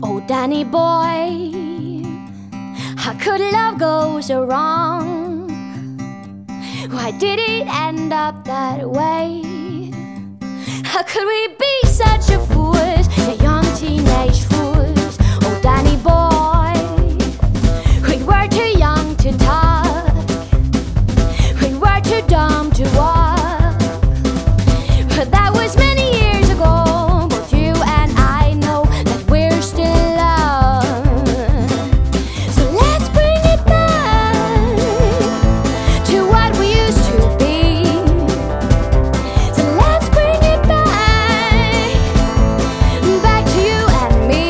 Oh, Danny boy, how could love go so wrong? Why did it end up that way? How could we be such a fools, a young teenage fools? Oh, Danny boy, we were too young to talk, we were too dumb to walk. But that was many years ago. Both you and I know that we're still in love. So let's bring it back to what we used to be. So let's bring it back to you and me.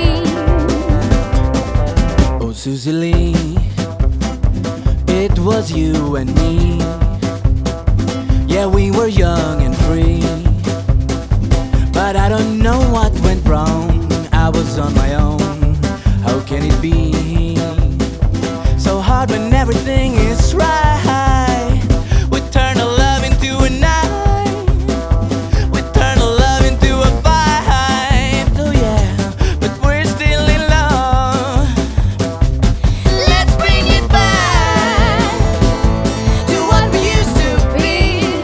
Oh, Susie Lee, it was you and me. Yeah, we were young and free. But I don't know what went wrong. I was on my own. How can it be so hard when everything is right? We turn our love into a night. We turn our love into a fight. Oh yeah, but we're still in love. Let's bring it back to what we used to be.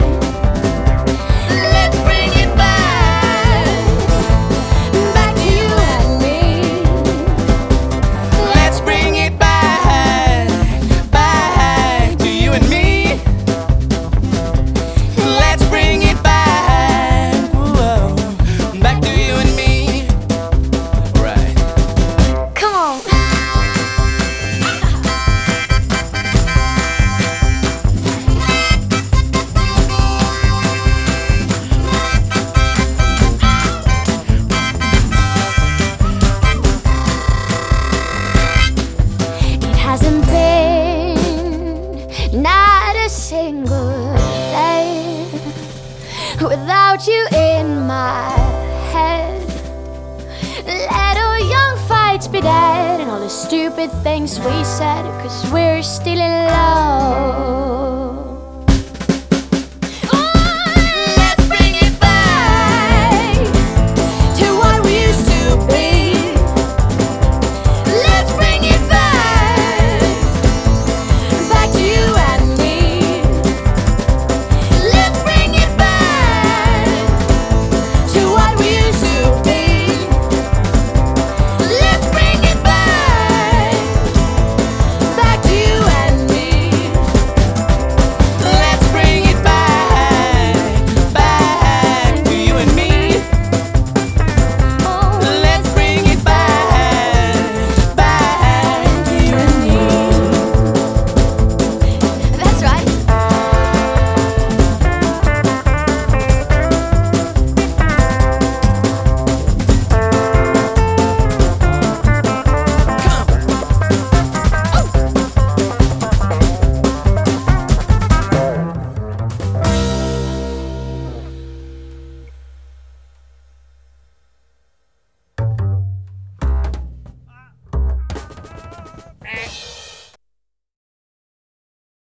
Let's bring it back to you and me. Let's bring it back to you and me. Let's bring it back, whoa, back to you and me. Right. Come on. It hasn't been not a single day without you in my head. Let all young fights be dead and all the stupid things we said, 'cause we're still in love.